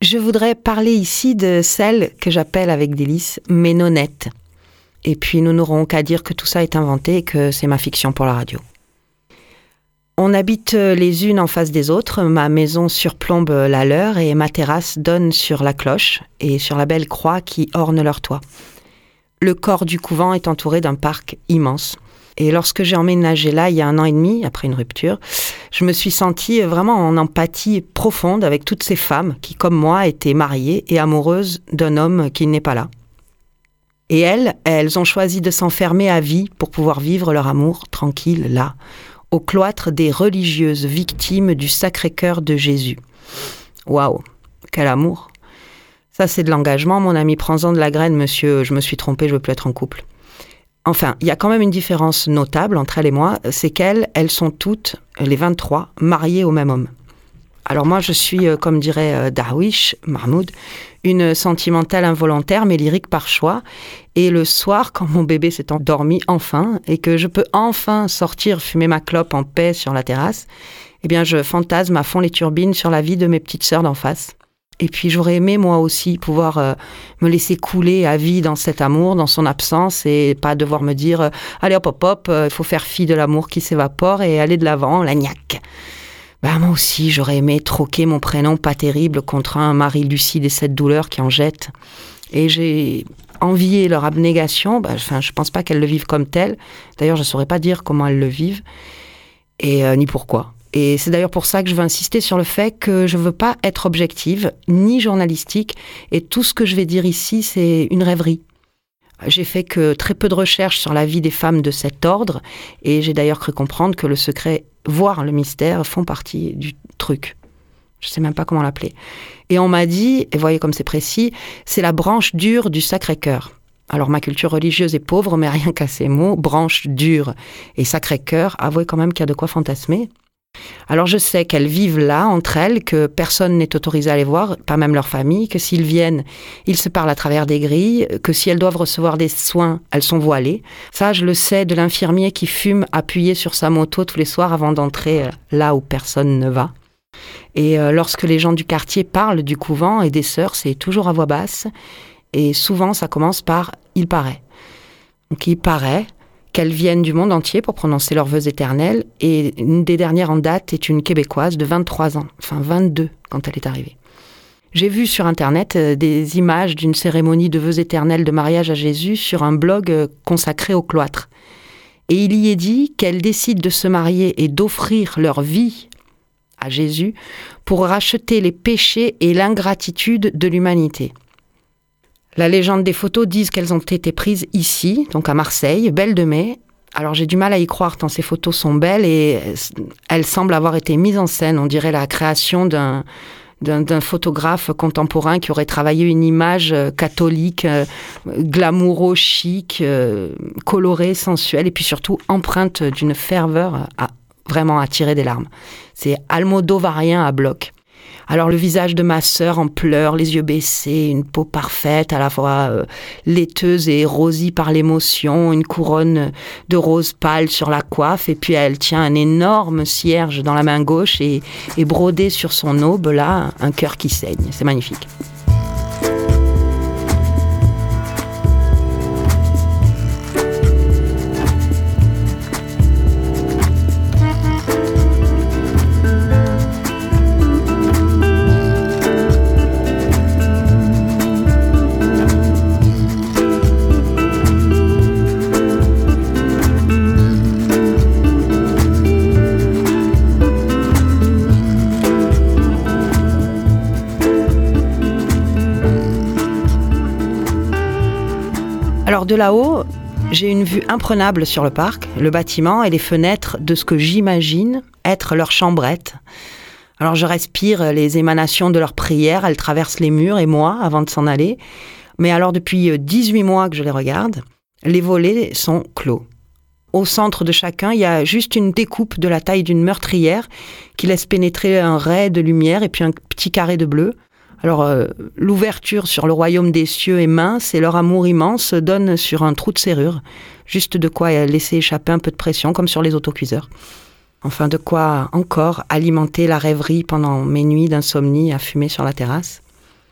Je voudrais parler ici de celle que j'appelle avec délice mes nonnettes. Et puis nous n'aurons qu'à dire que tout ça est inventé et que c'est ma fiction pour la radio. On habite les unes en face des autres, ma maison surplombe la leur et ma terrasse donne sur la cloche et sur la belle croix qui orne leur toit. Le corps du couvent est entouré d'un parc immense. Et lorsque j'ai emménagé là, il y a 1 an et demi, après une rupture, je me suis sentie vraiment en empathie profonde avec toutes ces femmes qui, comme moi, étaient mariées et amoureuses d'un homme qui n'est pas là. Et elles ont choisi de s'enfermer à vie pour pouvoir vivre leur amour tranquille là, au cloître des religieuses victimes du Sacré-Cœur de Jésus. Waouh, quel amour! Ça, c'est de l'engagement, mon ami, prends-en de la graine, monsieur, je me suis trompée, je veux plus être en couple. Enfin, il y a quand même une différence notable entre elle et moi, c'est qu'elles sont toutes, les 23, mariées au même homme. Alors moi, je suis, comme dirait Darwish Mahmoud, une sentimentale involontaire, mais lyrique par choix. Et le soir, quand mon bébé s'est endormi enfin, et que je peux enfin sortir fumer ma clope en paix sur la terrasse, eh bien, je fantasme à fond les turbines sur la vie de mes petites sœurs d'en face. Et puis j'aurais aimé moi aussi pouvoir me laisser couler à vie dans cet amour, dans son absence, et pas devoir me dire allez hop hop hop, il faut faire fi de l'amour qui s'évapore et aller de l'avant, la gnaque. Moi aussi j'aurais aimé troquer mon prénom pas terrible contre un mari lucide et cette douleur qui en jette. Et j'ai envié leur abnégation, je pense pas qu'elles le vivent comme tel. D'ailleurs je saurais pas dire comment elles le vivent et ni pourquoi. Et c'est d'ailleurs pour ça que je veux insister sur le fait que je ne veux pas être objective, ni journalistique, et tout ce que je vais dire ici, c'est une rêverie. J'ai fait que très peu de recherches sur la vie des femmes de cet ordre, et j'ai d'ailleurs cru comprendre que le secret, voire le mystère, font partie du truc. Je ne sais même pas comment l'appeler. Et on m'a dit, et voyez comme c'est précis, c'est la branche dure du Sacré-Cœur. Alors ma culture religieuse est pauvre, mais rien qu'à ces mots, branche dure et Sacré-Cœur, avouez quand même qu'il y a de quoi fantasmer. Alors je sais qu'elles vivent là, entre elles, que personne n'est autorisé à les voir, pas même leur famille, que s'ils viennent, ils se parlent à travers des grilles, que si elles doivent recevoir des soins, elles sont voilées. Ça, je le sais de l'infirmier qui fume appuyé sur sa moto tous les soirs avant d'entrer là où personne ne va. Et lorsque les gens du quartier parlent du couvent et des sœurs, c'est toujours à voix basse. Et souvent, ça commence par « il paraît ». Donc il paraît qu'elles viennent du monde entier pour prononcer leurs vœux éternels. Et une des dernières en date est une Québécoise de 23 ans, enfin 22 quand elle est arrivée. J'ai vu sur Internet des images d'une cérémonie de vœux éternels de mariage à Jésus sur un blog consacré au cloître. Et il y est dit qu'elles décident de se marier et d'offrir leur vie à Jésus pour racheter les péchés et l'ingratitude de l'humanité. La légende des photos disent qu'elles ont été prises ici, donc à Marseille, Belle de Mai. Alors j'ai du mal à y croire tant ces photos sont belles et elles semblent avoir été mises en scène. On dirait la création d'un photographe contemporain qui aurait travaillé une image catholique, glamouro, chic, colorée, sensuelle et puis surtout empreinte d'une ferveur à vraiment attirer des larmes. C'est almodovarien à bloc. Alors le visage de ma sœur en pleurs, les yeux baissés, une peau parfaite, à la fois laiteuse et rosie par l'émotion, une couronne de rose pâle sur la coiffe, et puis elle tient un énorme cierge dans la main gauche et brodé sur son aube, là, un cœur qui saigne. C'est magnifique. Alors de là-haut, j'ai une vue imprenable sur le parc, le bâtiment et les fenêtres de ce que j'imagine être leur chambrette. Alors je respire les émanations de leurs prières, elles traversent les murs et moi avant de s'en aller. Mais alors depuis 18 mois que je les regarde, les volets sont clos. Au centre de chacun, il y a juste une découpe de la taille d'une meurtrière qui laisse pénétrer un ray de lumière et puis un petit carré de bleu. Alors, l'ouverture sur le royaume des cieux est mince et leur amour immense donne sur un trou de serrure. Juste de quoi laisser échapper un peu de pression, comme sur les autocuiseurs. Enfin, de quoi encore alimenter la rêverie pendant mes nuits d'insomnie à fumer sur la terrasse.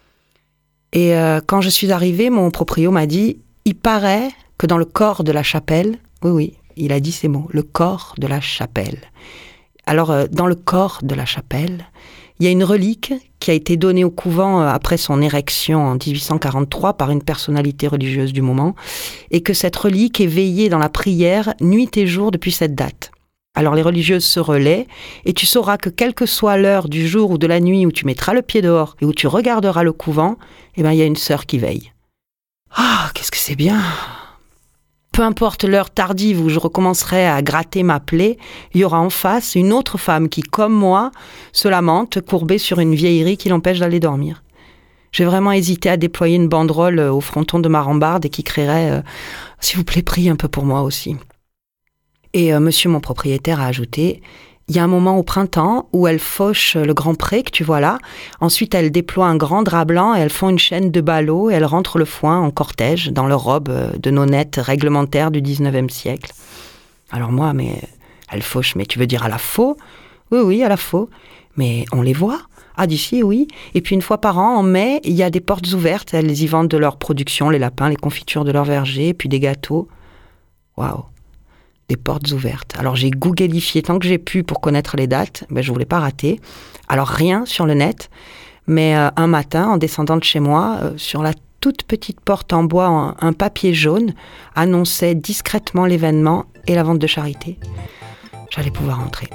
Et quand je suis arrivée, mon proprio m'a dit « Il paraît que dans le corps de la chapelle... » Oui, il a dit ces mots, « le corps de la chapelle ». Alors, dans le corps de la chapelle, il y a une relique qui a été donnée au couvent après son érection en 1843 par une personnalité religieuse du moment, et que cette relique est veillée dans la prière nuit et jour depuis cette date. Alors les religieuses se relaient, et tu sauras que quelle que soit l'heure du jour ou de la nuit où tu mettras le pied dehors et où tu regarderas le couvent, il y a une sœur qui veille. Ah, qu'est-ce que c'est bien! Peu importe l'heure tardive où je recommencerai à gratter ma plaie, il y aura en face une autre femme qui, comme moi, se lamente, courbée sur une vieillerie qui l'empêche d'aller dormir. J'ai vraiment hésité à déployer une banderole au fronton de ma rambarde et qui crierait « S'il vous plaît, priez un peu pour moi aussi ». Et monsieur mon propriétaire a ajouté « Il y a un moment au printemps où elles fauchent le grand pré que tu vois là. Ensuite, elles déploient un grand drap blanc et elles font une chaîne de ballots et elles rentrent le foin en cortège dans leur robe de nonnettes réglementaires du 19e siècle. » Alors moi, mais elles fauchent, mais tu veux dire à la faux ? Oui, à la faux. Mais on les voit ? Ah, d'ici, oui. Et puis une fois par an, en mai, il y a des portes ouvertes. Elles y vendent de leur production, les lapins, les confitures de leur verger, puis des gâteaux. Waouh! Des portes ouvertes. Alors j'ai googlifié tant que j'ai pu pour connaître les dates, je voulais pas rater. Alors rien sur le net, mais un matin, en descendant de chez moi, sur la toute petite porte en bois, un papier jaune annonçait discrètement l'événement et la vente de charité. J'allais pouvoir entrer.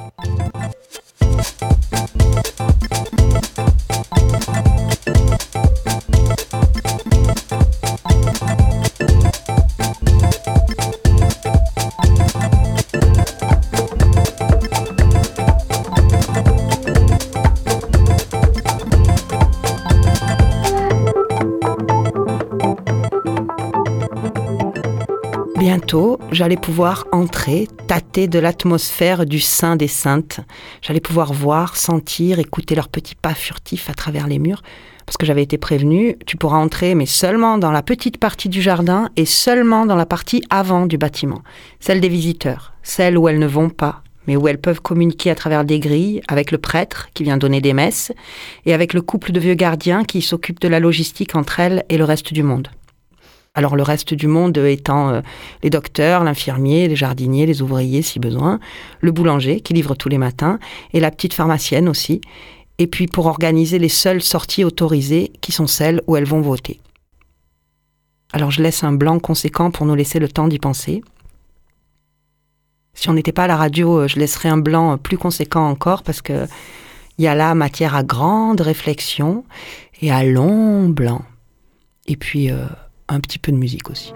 Bientôt, j'allais pouvoir entrer, tâter de l'atmosphère du Saint des Saintes. J'allais pouvoir voir, sentir, écouter leurs petits pas furtifs à travers les murs. Parce que j'avais été prévenue, tu pourras entrer, mais seulement dans la petite partie du jardin et seulement dans la partie avant du bâtiment. Celle des visiteurs, celle où elles ne vont pas, mais où elles peuvent communiquer à travers des grilles avec le prêtre qui vient donner des messes et avec le couple de vieux gardiens qui s'occupent de la logistique entre elles et le reste du monde. Alors le reste du monde étant les docteurs, l'infirmier, les jardiniers, les ouvriers si besoin, le boulanger qui livre tous les matins et la petite pharmacienne aussi. Et puis pour organiser les seules sorties autorisées qui sont celles où elles vont voter. Alors je laisse un blanc conséquent pour nous laisser le temps d'y penser. Si on n'était pas à la radio, je laisserais un blanc plus conséquent encore parce que il y a là matière à grande réflexion et à long blanc. Et puis un petit peu de musique aussi.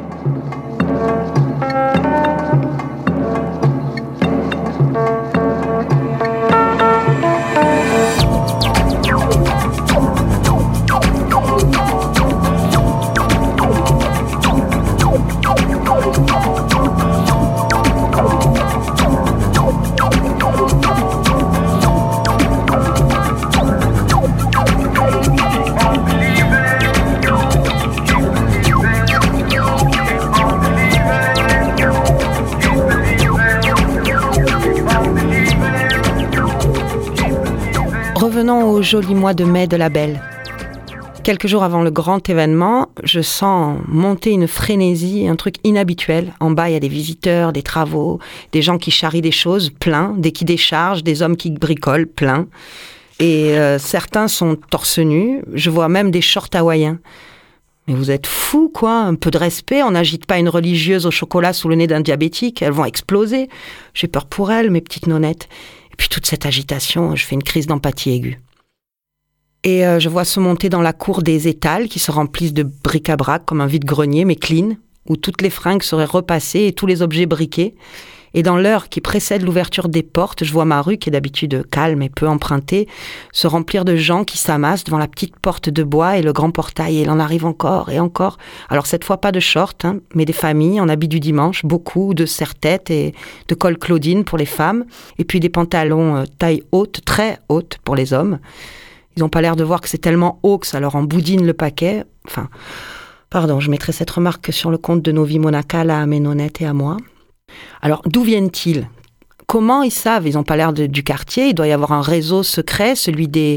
Revenons au joli mois de mai de la Belle. Quelques jours avant le grand événement, je sens monter une frénésie, un truc inhabituel. En bas, il y a des visiteurs, des travaux, des gens qui charrient des choses, plein, des qui déchargent, des hommes qui bricolent, plein. Et certains sont torse nus, je vois même des shorts hawaïens. Mais vous êtes fous, quoi, un peu de respect, on n'agite pas une religieuse au chocolat sous le nez d'un diabétique, elles vont exploser. J'ai peur pour elles, mes petites nonnettes. Et puis toute cette agitation, je fais une crise d'empathie aiguë. Et je vois se monter dans la cour des étals qui se remplissent de bric-à-brac comme un vide-grenier, mais clean, où toutes les fringues seraient repassées et tous les objets briqués. Et dans l'heure qui précède l'ouverture des portes, je vois ma rue, qui est d'habitude calme et peu empruntée, se remplir de gens qui s'amassent devant la petite porte de bois et le grand portail. Et il en arrive encore et encore. Alors cette fois, pas de short, mais des familles en habit du dimanche, beaucoup de serre-tête et de col Claudine pour les femmes, et puis des pantalons taille haute, très haute pour les hommes. Ils n'ont pas l'air de voir que c'est tellement haut que ça leur emboudine le paquet. Enfin, pardon, je mettrai cette remarque sur le compte de nos vies monacales à mes nonnettes et à moi. Alors, d'où viennent-ils ? Comment ils savent ? Ils n'ont pas l'air du quartier. Il doit y avoir un réseau secret, celui des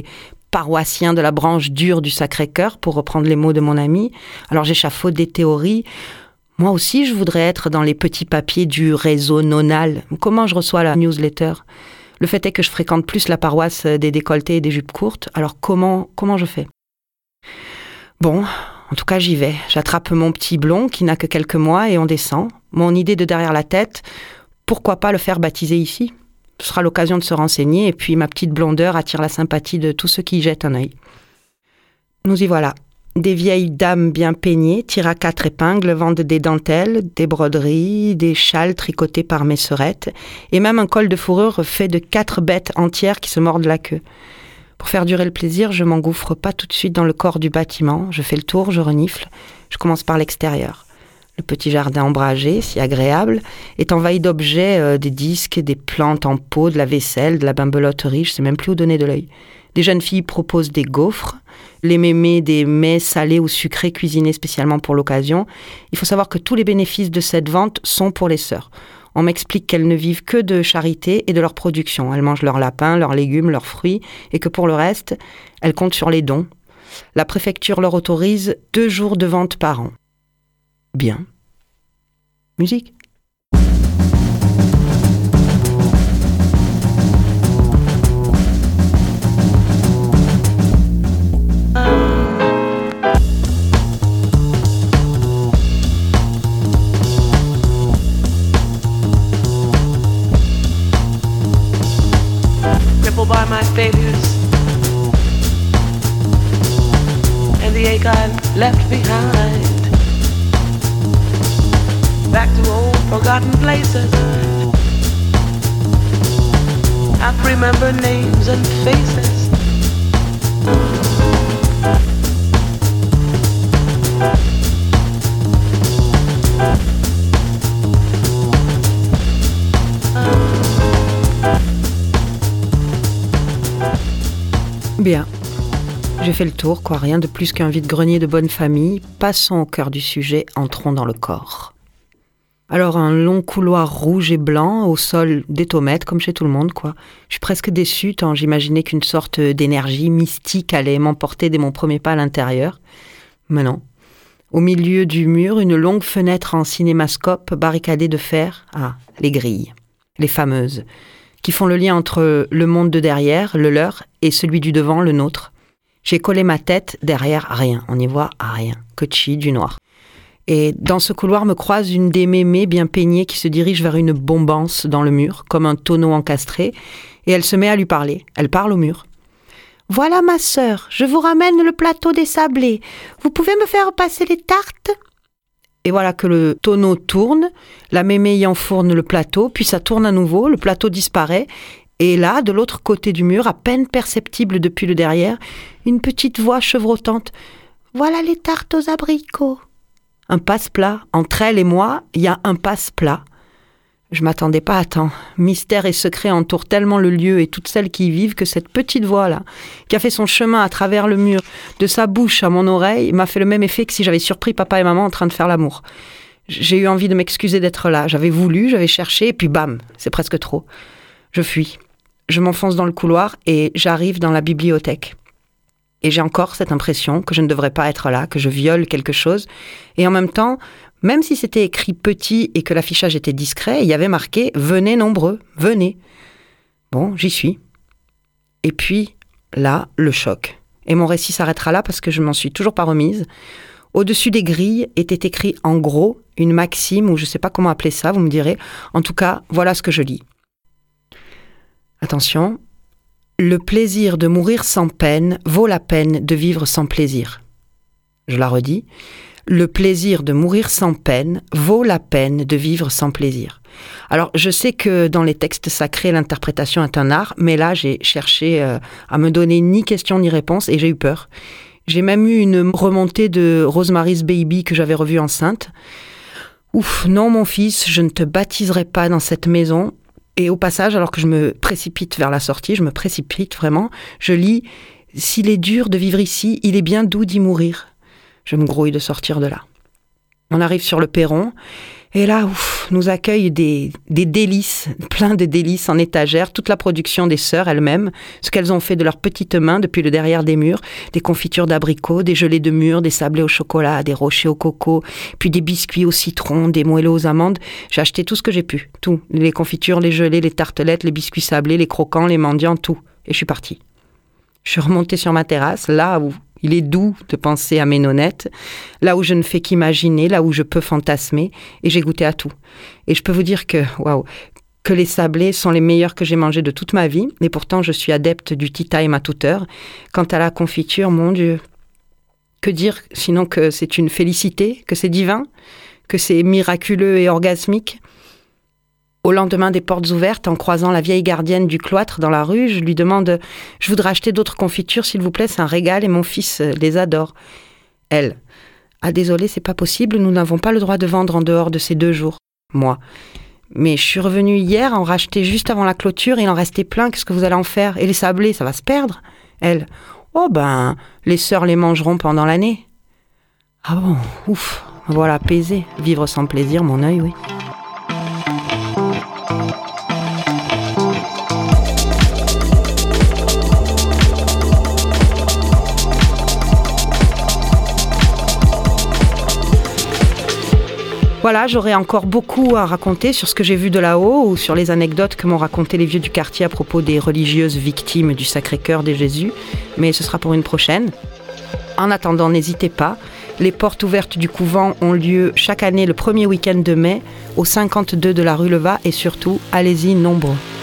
paroissien de la branche dure du Sacré-Cœur, pour reprendre les mots de mon ami. Alors j'échafaude des théories. Moi aussi, je voudrais être dans les petits papiers du réseau nonal. Comment je reçois la newsletter ? Le fait est que je fréquente plus la paroisse des décolletés et des jupes courtes. Alors comment je fais ? Bon, en tout cas, j'y vais. J'attrape mon petit blond qui n'a que quelques mois et on descend. Mon idée de derrière la tête, pourquoi pas le faire baptiser ici ? Ce sera l'occasion de se renseigner et puis ma petite blondeur attire la sympathie de tous ceux qui y jettent un œil. Nous y voilà. Des vieilles dames bien peignées, tirent à 4 épingles, vendent des dentelles, des broderies, des châles tricotés par mes sœurettes et même un col de fourrure fait de 4 bêtes entières qui se mordent la queue. Pour faire durer le plaisir, je m'engouffre pas tout de suite dans le corps du bâtiment. Je fais le tour, je renifle. Je commence par l'extérieur. Le petit jardin ombragé, si agréable, est envahi d'objets, des disques, des plantes en pot, de la vaisselle, de la bimbeloterie, je ne sais même plus où donner de l'œil. Les jeunes filles proposent des gaufres, les mémés des mets salés ou sucrés cuisinés spécialement pour l'occasion. Il faut savoir que tous les bénéfices de cette vente sont pour les sœurs. On m'explique qu'elles ne vivent que de charité et de leur production. Elles mangent leurs lapins, leurs légumes, leurs fruits, et que pour le reste, elles comptent sur les dons. La préfecture leur autorise 2 jours de vente par an. Bien. Musique. Crippled by my failures and the ache I left behind. Back to old forgotten places. I remember names and faces. Bien. J'ai fait le tour, quoi. Rien de plus qu'un vide-grenier de bonne famille. Passons au cœur du sujet, entrons dans le corps. Alors, un long couloir rouge et blanc, au sol des tomates, comme chez tout le monde, quoi. Je suis presque déçue, tant j'imaginais qu'une sorte d'énergie mystique allait m'emporter dès mon premier pas à l'intérieur. Mais non. Au milieu du mur, une longue fenêtre en cinémascope barricadée de fer. Ah, les grilles. Les fameuses. Qui font le lien entre le monde de derrière, le leur, et celui du devant, le nôtre. J'ai collé ma tête derrière rien. On n'y voit rien. Que du noir. Et dans ce couloir me croise une des mémés bien peignées qui se dirige vers une bombance dans le mur, comme un tonneau encastré, et elle se met à lui parler. Elle parle au mur. « Voilà ma sœur, je vous ramène le plateau des sablés. Vous pouvez me faire passer les tartes ?» Et voilà que le tonneau tourne, la mémé y enfourne le plateau, puis ça tourne à nouveau, le plateau disparaît, et là, de l'autre côté du mur, à peine perceptible depuis le derrière, une petite voix chevrotante. « Voilà les tartes aux abricots. » Un passe-plat. Entre elle et moi, il y a un passe-plat. Je m'attendais pas à tant. Mystère et secret entourent tellement le lieu et toutes celles qui y vivent que cette petite voix-là, qui a fait son chemin à travers le mur, de sa bouche à mon oreille, m'a fait le même effet que si j'avais surpris papa et maman en train de faire l'amour. J'ai eu envie de m'excuser d'être là. J'avais voulu, j'avais cherché, et puis bam, c'est presque trop. Je fuis. Je m'enfonce dans le couloir et j'arrive dans la bibliothèque. Et j'ai encore cette impression que je ne devrais pas être là, que je viole quelque chose. Et en même temps, même si c'était écrit petit et que l'affichage était discret, il y avait marqué « Venez nombreux, venez ». Bon, j'y suis. Et puis, là, le choc. Et mon récit s'arrêtera là parce que je m'en suis toujours pas remise. Au-dessus des grilles était écrit en gros une maxime, ou je ne sais pas comment appeler ça, vous me direz. En tout cas, voilà ce que je lis. Attention. Le plaisir de mourir sans peine vaut la peine de vivre sans plaisir. Je la redis. Le plaisir de mourir sans peine vaut la peine de vivre sans plaisir. Alors, je sais que dans les textes sacrés, l'interprétation est un art, mais là, j'ai cherché à me donner ni question ni réponse et j'ai eu peur. J'ai même eu une remontée de Rosemary's Baby que j'avais revue enceinte. Ouf, non mon fils, je ne te baptiserai pas dans cette maison. Et au passage, alors que je me précipite vers la sortie, je me précipite vraiment, je lis « S'il est dur de vivre ici, il est bien doux d'y mourir ». Je me grouille de sortir de là. On arrive sur le perron Et là, nous accueillent des délices, plein de délices en étagère, toute la production des sœurs elles-mêmes, ce qu'elles ont fait de leurs petites mains depuis le derrière des murs, des confitures d'abricots, des gelées de mûres, des sablés au chocolat, des rochers au coco, puis des biscuits au citron, des moelleux aux amandes. J'ai acheté tout ce que j'ai pu, tout. Les confitures, les gelées, les tartelettes, les biscuits sablés, les croquants, les mendiants, tout. Et je suis partie. Je suis remontée sur ma terrasse, là où il est doux de penser à mes nonnettes, là où je ne fais qu'imaginer, là où je peux fantasmer, et j'ai goûté à tout. Et je peux vous dire que les sablés sont les meilleurs que j'ai mangés de toute ma vie, et pourtant je suis adepte du tea time à toute heure. Quant à la confiture, mon Dieu, que dire sinon que c'est une félicité, que c'est divin, que c'est miraculeux et orgasmique. Au lendemain des portes ouvertes, en croisant la vieille gardienne du cloître dans la rue, je lui demande « Je voudrais acheter d'autres confitures, s'il vous plaît, c'est un régal et mon fils les adore. » Elle « Ah désolé, c'est pas possible, nous n'avons pas le droit de vendre en dehors de ces 2 jours. » Moi « Mais je suis revenue hier en racheter juste avant la clôture, il en restait plein, qu'est-ce que vous allez en faire? Et les sablés, ça va se perdre ?» Elle « Oh ben, les sœurs les mangeront pendant l'année. » Ah bon, ouf, voilà, apaisé, vivre sans plaisir, mon œil, oui. Voilà, j'aurais encore beaucoup à raconter sur ce que j'ai vu de là-haut ou sur les anecdotes que m'ont racontées les vieux du quartier à propos des religieuses victimes du Sacré-Cœur de Jésus, mais ce sera pour une prochaine. En attendant, n'hésitez pas, les portes ouvertes du couvent ont lieu chaque année le premier week-end de mai au 52 de la rue Levat et surtout, allez-y nombreux.